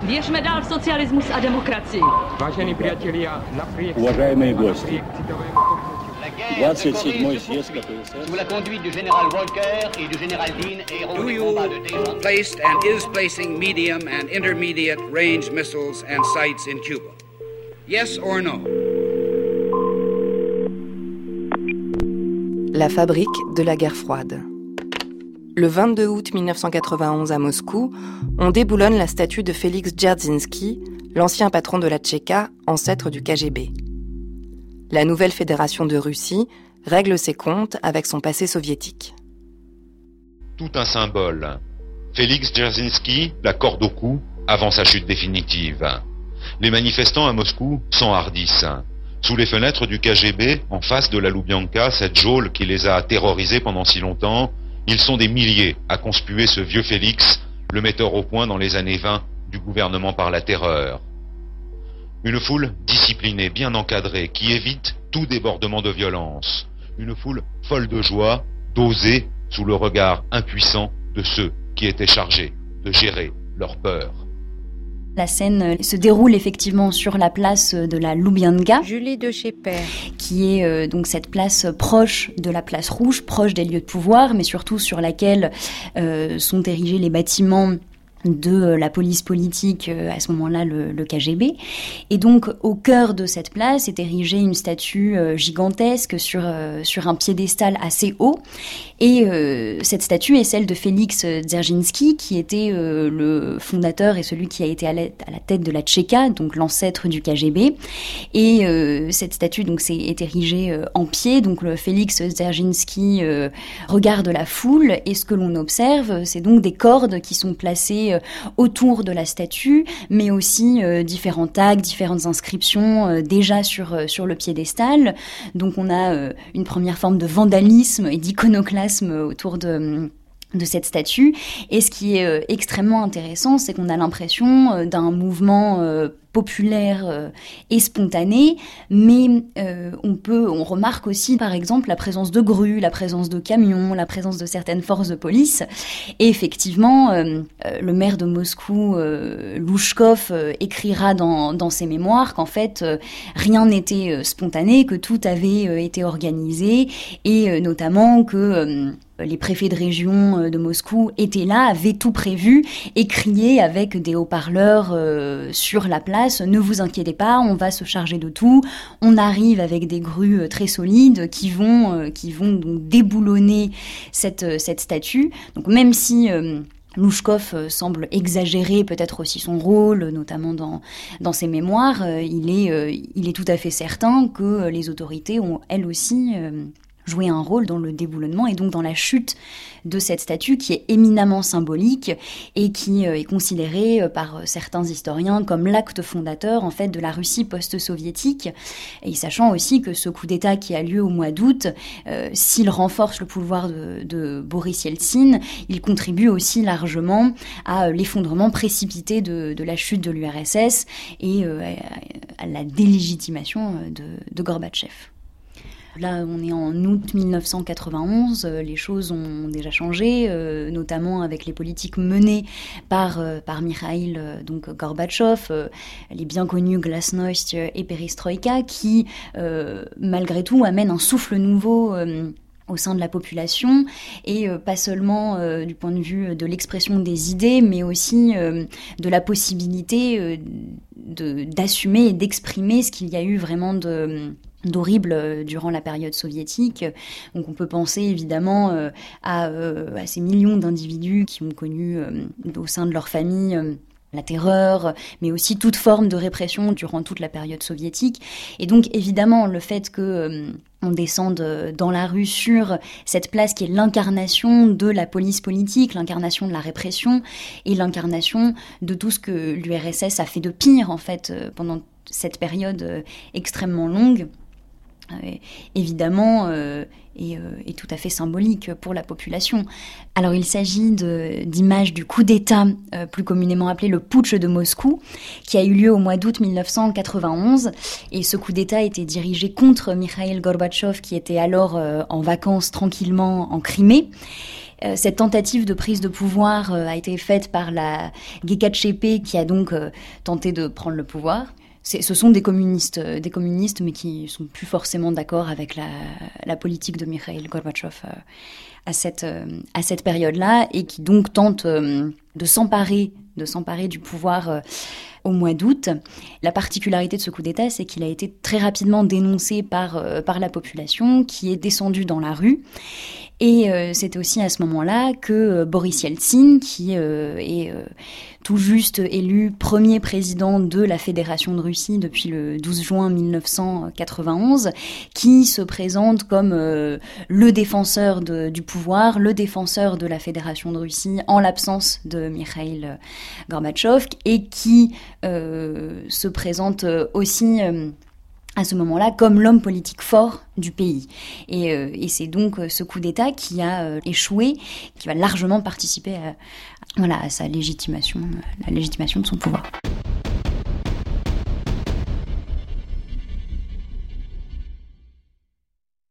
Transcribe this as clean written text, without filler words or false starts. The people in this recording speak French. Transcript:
Běžme dál socialismus a demokracii. Vážení priatelia, napriek Уважаемые гости, citovému kopnutí 27-й съезд КПСС Sous la conduite du général Volcker et du général Dean, héros du combat de Téhéran. Placed and is placing medium and intermediate range missiles and sites in Cuba? Yes or no? La fabrique de la guerre froide. Le 22 août 1991 à Moscou, on déboulonne la statue de Félix Dzerzhinsky, l'ancien patron de la Tchéka, ancêtre du KGB. La nouvelle fédération de Russie règle ses comptes avec son passé soviétique. Tout un symbole. Félix Dzerzhinsky, la corde au cou, avant sa chute définitive. Les manifestants à Moscou s'enhardissent. Sous les fenêtres du KGB, en face de la Loubianka, cette geôle qui les a terrorisés pendant si longtemps, ils sont des milliers à conspuer ce vieux Félix, le metteur au point dans les années 20 du gouvernement par la terreur. Une foule disciplinée, bien encadrée, qui évite tout débordement de violence. Une foule folle de joie, d'oser, sous le regard impuissant de ceux qui étaient chargés de gérer leur peur. La scène se déroule effectivement sur la place de la Loubianka, Julie de Schepper, qui est donc cette place proche de la place rouge, proche des lieux de pouvoir, mais surtout sur laquelle sont érigés les bâtiments de la police politique, à ce moment-là le KGB. Et donc au cœur de cette place est érigée une statue gigantesque sur un piédestal assez haut. Et cette statue est celle de Félix Dzerzhinsky, qui était le fondateur et celui qui a été à la tête de la Tchéka, donc l'ancêtre du KGB. Et cette statue donc est érigée en pied. Donc le Félix Dzerzhinsky regarde la foule, et ce que l'on observe, c'est donc des cordes qui sont placées autour de la statue, mais aussi différents tags, différentes inscriptions déjà sur le piédestal. Donc on a une première forme de vandalisme et d'iconoclasme autour de cette statue. Et ce qui est extrêmement intéressant, c'est qu'on a l'impression d'un mouvement populaire et spontané, mais on remarque aussi par exemple la présence de grues, la présence de camions, la présence de certaines forces de police. Et effectivement, le maire de Moscou, Louchkov, écrira dans ses mémoires qu'en fait rien n'était spontané, que tout avait été organisé, et notamment que les préfets de région de Moscou étaient là, avaient tout prévu et criaient avec des haut-parleurs sur la place: ne vous inquiétez pas, on va se charger de tout. On arrive avec des grues très solides qui vont donc déboulonner cette statue. Donc même si Louchkov semble exagérer peut-être aussi son rôle, notamment dans ses mémoires, il est tout à fait certain que les autorités ont elles aussi jouer un rôle dans le déboulonnement et donc dans la chute de cette statue, qui est éminemment symbolique et qui est considérée par certains historiens comme l'acte fondateur en fait de la Russie post-soviétique. Et sachant aussi que ce coup d'État qui a lieu au mois d'août, s'il renforce le pouvoir de Boris Yeltsin, il contribue aussi largement à l'effondrement précipité de la chute de l'URSS et à la délégitimation de Gorbatchev. Là, on est en août 1991, les choses ont déjà changé, notamment avec les politiques menées par Mikhaïl Gorbatchev, les bien connus glasnost et perestroïka, qui, malgré tout, amènent un souffle nouveau au sein de la population, et pas seulement du point de vue de l'expression des idées, mais aussi de la possibilité d'assumer et d'exprimer ce qu'il y a eu vraiment d'horrible durant la période soviétique. Donc on peut penser évidemment à ces millions d'individus qui ont connu au sein de leur famille la terreur, mais aussi toute forme de répression durant toute la période soviétique. Et donc évidemment le fait que on descende dans la rue sur cette place qui est l'incarnation de la police politique, l'incarnation de la répression et l'incarnation de tout ce que l'URSS a fait de pire en fait pendant cette période extrêmement longue. Évidemment est tout à fait symbolique pour la population. Alors il s'agit d'images du coup d'État, plus communément appelé le putsch de Moscou, qui a eu lieu au mois d'août 1991, et ce coup d'État était dirigé contre Mikhaïl Gorbatchev, qui était alors en vacances tranquillement en Crimée. Cette tentative de prise de pouvoir a été faite par la GKCP qui a donc tenté de prendre le pouvoir. Ce sont des communistes, mais qui sont plus forcément d'accord avec la politique de Mikhail Gorbatchev à cette période-là, et qui donc tentent de s'emparer du pouvoir au mois d'août. La particularité de ce coup d'État, c'est qu'il a été très rapidement dénoncé par la population, qui est descendue dans la rue. Et c'était aussi à ce moment-là que Boris Yeltsin, qui est tout juste élu premier président de la Fédération de Russie depuis le 12 juin 1991, qui se présente comme le défenseur du pouvoir, le défenseur de la Fédération de Russie en l'absence de Mikhail Gorbatchev, et qui se présente aussi à ce moment-là comme l'homme politique fort du pays. Et c'est donc ce coup d'État qui a échoué, qui va largement participer à sa légitimation, la légitimation de son pouvoir.